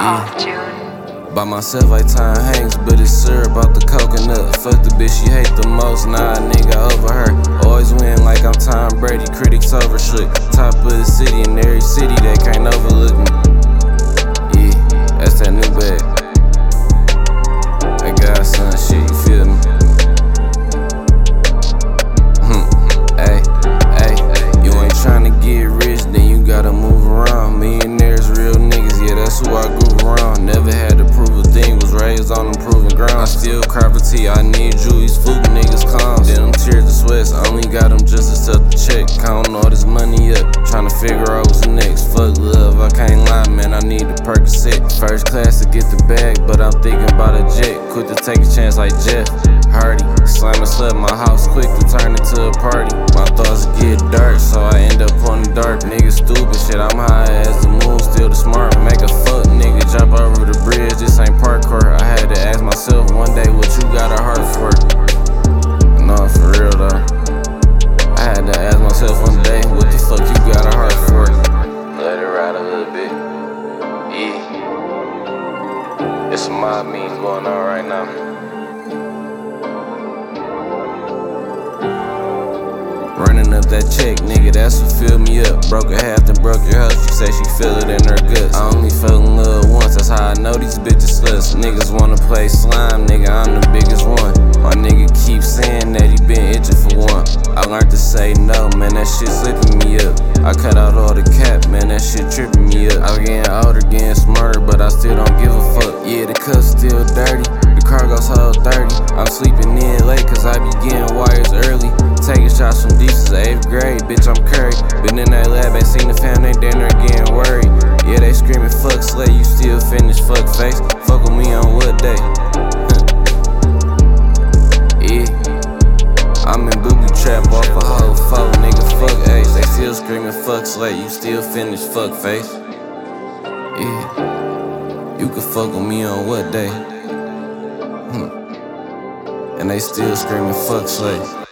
off tune. By myself, I time hangs, but it's syrup out the coconut. Fuck the bitch she hate the most, nah, nigga over her. Always win like I'm Tom Brady, critics overshook. Top of the city, in every city, they can't overlook me. Yeah, that's that new bag. That godson shit, you feel me? You ain't tryna get rich, then you gotta move around. Millionaires, real niggas, yeah, that's who I grew around. Never had to prove a thing, was raised on improving ground. I still crop a T, I need Julius, fluke niggas clowns. Then them tears of sweats, only got them just to set the check. Counting all this money up, tryna figure out what's next. Fuck love, I can't lie, man, I need the Percocet. First class to get the bag, but I'm thinking about a jet. Quick to take a chance like Jeff Hardy. Slam and slut my house quick to turn it to a party. My thoughts get dark, so I end up on the dark. Niggas stupid shit, I'm high as the moon, still the smart. Make a fuck nigga jump over the bridge, this ain't parkour. I had to ask myself one day what you got a heart for. No, for real though. I had to ask myself one day what the fuck you got a heart for. Let it ride a little bit. Yeah. It's some mob memes going on right now. Running up that check, nigga, that's what filled me up. Broke her half, then broke your house, she say she feel it in her guts. I only fell in love once, that's how I know these bitches sluts. Niggas wanna play slime, nigga, I'm the biggest one. My nigga keep saying that he been itching for one. I learned to say no, man, that shit slipping me up. I cut out all the cap, man, that shit tripping me up. I'm getting older, getting smarter, but I still don't give a fuck. Yeah, the cuff's still dirty, the cargo's hold 30. I'm sleeping in late, cause I be getting wires early. Taking shots from deep since 8th grade, bitch, I'm Curry. Been in that lab, ain't seen the fam, they damn near getting worried. Yeah, they screaming, fuck slay, you still finish, fuck face. Fuck with me on what day? Yeah, I'm in booby trap off a whole foe, nigga, fuck Ace. They still screaming, fuck slay, you still finish, fuck face. Yeah, you can fuck with me on what day? And they still screaming, fuck slay.